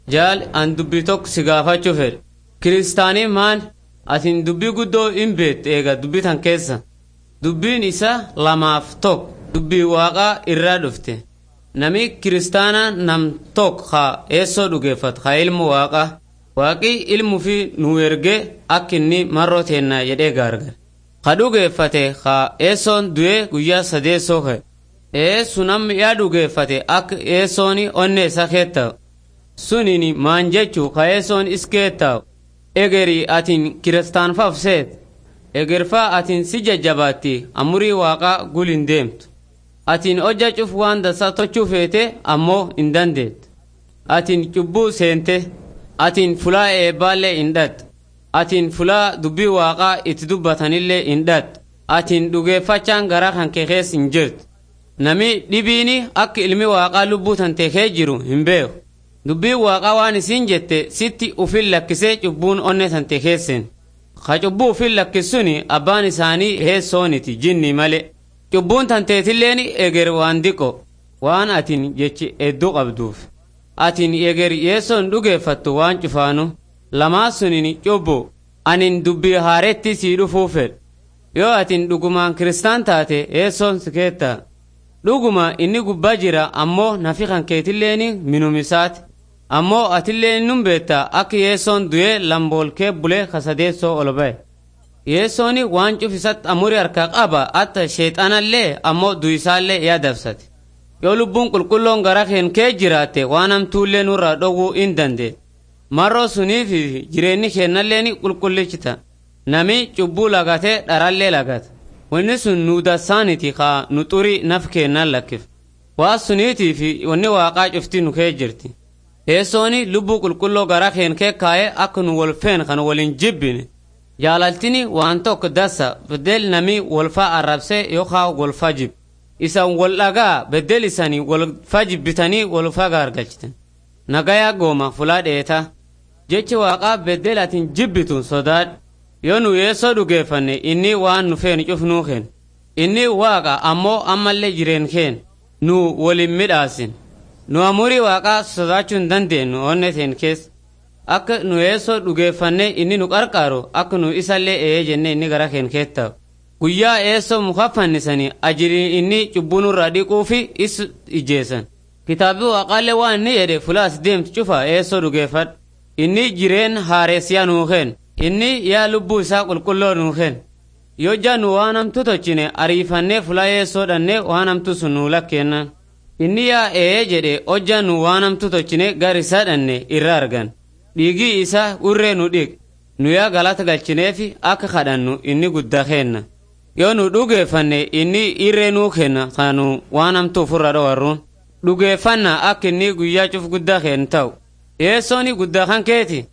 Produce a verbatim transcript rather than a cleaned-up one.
jaal an dubbii tokko si gaafachuu fedhe kiristaanii maal atin dubbii guddoo hin beektu eega dubbii tan keessa dubbiin isa lamaaf tokko dubbii waaqaa irraa dhufte nami kiristaana nam tokko haa eessoo dhugeeffatu haa ilmu waaqaa waaqii ilmu fi nu erge akka inni marroo teennaa jedhee gaargare haa dhugeeffate haa eessoon du'ee guyyaa sadeessoo ka'e eessu namni yaa dhugeeffate akka eessooni onne isa keetta'u sunini maan jechuu haa eessoon is keetta'u egerii atin kiristaanfaaf seet egerfaa atin si jajjabaatti amurii waaqaa gul hin deemtu atin hojja cuf waan dasaa tochuu feete ammoo hin dandeettu atin cubbuu seente atin fulaa eebbaallee hin dhattu atin fulaa dubbii waaqaa itti dubbatanillee hin dhattu atin dhugeeffachaan garaa kan kee keessa hin jirtu nami dhibiini akka ilmi waaqaa lubbuu tantee kee jiru hin beeku dubbii waaqaa waan isin jette sitti ufin lakkisee cubbuun onne tante keessen ka cubbuu ufin lakkisuni abbaan isaanii heessooniti jinni male cubbuun tanteetilleeni eger waan diqo waan atin jechi hedduu qabduuf atin eger yeessoon dhugeeffattu waan cufaanu lamaa sunini cubbu anin dubbii haaretti sii dhufuu fedhe yoo atin dhugumaan kiristaan taate yeessoon si keetta dhuguma inni gubbaa jira ammoo nafi kan keetilleeni minumisaati ammoo atilleen nun beetta akka yeessoon du'ee lamboolkee bulee kasadeessoo ol ba'e yeessooni waan cufisatti amurii harkaa qaba atta sheexanallee ammoo du'isaallee yaadabsate yoo lubbuun qulqulloon gara keen kee jiraatte waan hamtuullee nurraa dhowwuu hin dandee marroo suniifi jireenyi keennalleeni qulqullichita nami cubbuu lagatee dharallee lagata wanni sun nu dassaaniti kaa nu xurii naf keennan lakkif waa suniitiifi wanni waaqaa cufti nu kee jirti yeessooni lubbuu qulqulloo gara keen kee kaa'ee akka nu wolfeen kan waliin jibbine jaalaltini waan tokko dassa beddel nami wolfaa arrabsee yookaa wolfaa jib isan wol dhagaa beddel isanii wolfaa jibbitanii wolfaa gaargalchiten nagayaa gooma fulaa dheeta jechi waaqaa beddel atin jibbitun sodaadh yoo nu yeessoo dhugeeffanne inni waan nu feenu cufnuu keen inni waaqa ammoo ammallee jireen keen nu wolin midhaasin nu amurii waaqaa sodaachuu hin dandeenyu onne teen keessa akka nu yeessoo dhugeeffanne inni nu qarqaaru akka nu isallee ee jenne inni gara keen keetta'u guyyaa yeessoo muka fannisanii ajirii inni cubbuu nurraa dhiquu fi is ijjeessan kitaabii waaqaallee waan inni jedhe fulaas deemtu cufa yeessoo dhugeeffadhu inni jireen haareessiyaa nuu keen inni yaa lubbuu isaa qulqulloo nuu keen yoo jaanu waan hamtu tochine ariifannee fulaa yeessoo dhannee waan hamtu sun nuu lakkeennan inni yaa ee jedhe hojja nu waan hamtu tochine gar isaa dhanne irra argan dhiigii isaa urree nu dhiq nu yaa galata galchineefi akka kadhannu inni guddaa keenna yoo nu dhugeeffanne inni irree nuu kenna kanu waan hamtu ofirra dhowarruun dhugeeffanna akka inni guyyaa cuf guddaa keen ta'u yeessooni guddaa kan keeti